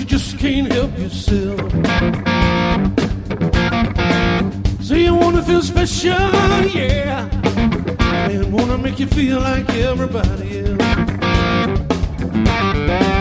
just can't help yourself. So you wanna feel special, yeah, and wanna make you feel like everybody else.